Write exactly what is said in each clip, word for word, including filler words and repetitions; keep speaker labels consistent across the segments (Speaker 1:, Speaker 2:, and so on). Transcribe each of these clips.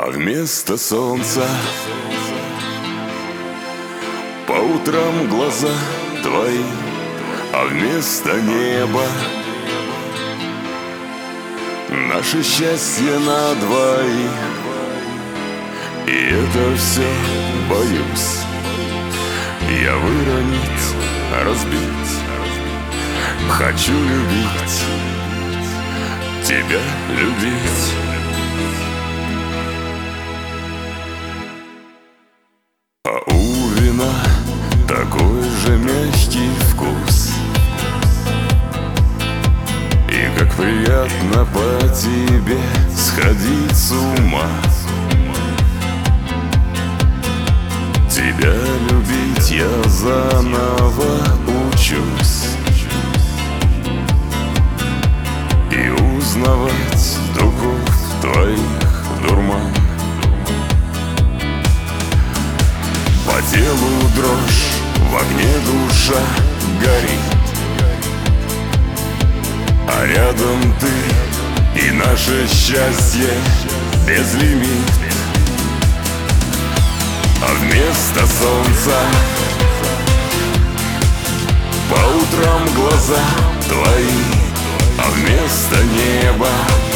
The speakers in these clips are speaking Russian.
Speaker 1: вместо солнца по утрам глаза твои, а вместо неба наше счастье на двоих. И это все боюсь я выронить, разбить. Хочу любить, тебя любить. А у вина такой же мягкий вкус, и как приятно по тебе сходить с ума. Тебя любить я заново учусь, и узнавать духов твоих дурман. По телу дрожь, в огне душа горит, а рядом ты и наше счастье безлимит. А вместо солнца по утрам глаза твои, а вместо неба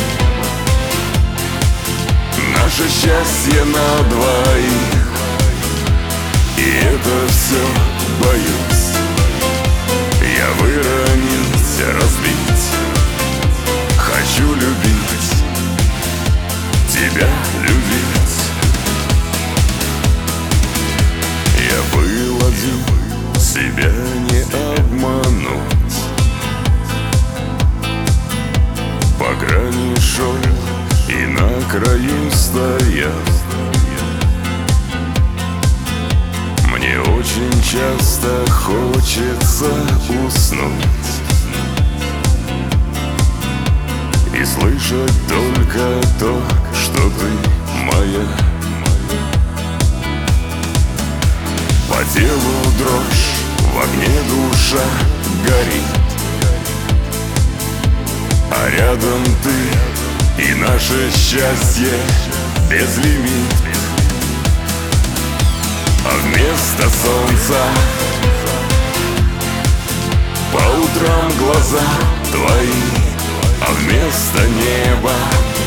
Speaker 1: наше счастье на двоих. И это все боюсь я выронить, разбить. Хочу любить, тебя любить. Я был один, себя не обмануть, по грани шел и на краю стоял. Мне очень часто хочется уснуть и слышать только то, что ты моя. По телу дрожь, в огне душа горит, а рядом ты и наше счастье безлимит. А вместо солнца по утрам глаза твои, а вместо неба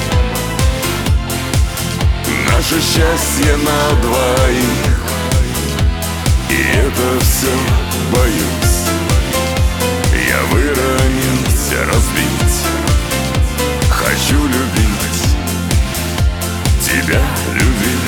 Speaker 1: наше счастье на двоих. И это все боюсь я выронить, разбить. Хочу любить, тебя любить.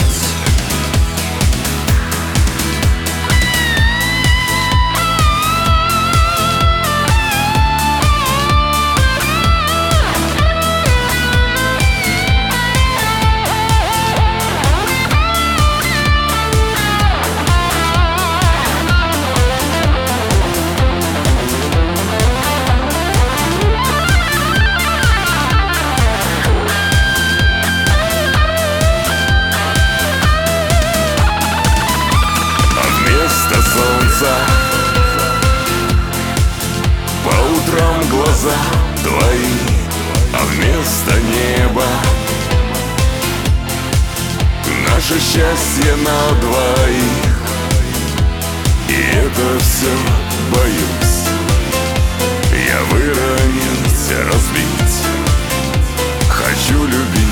Speaker 1: Солнца по утрам глаза твои, а вместо неба наше счастье на двоих. И это все боюсь я выронить, разбить. Хочу любить,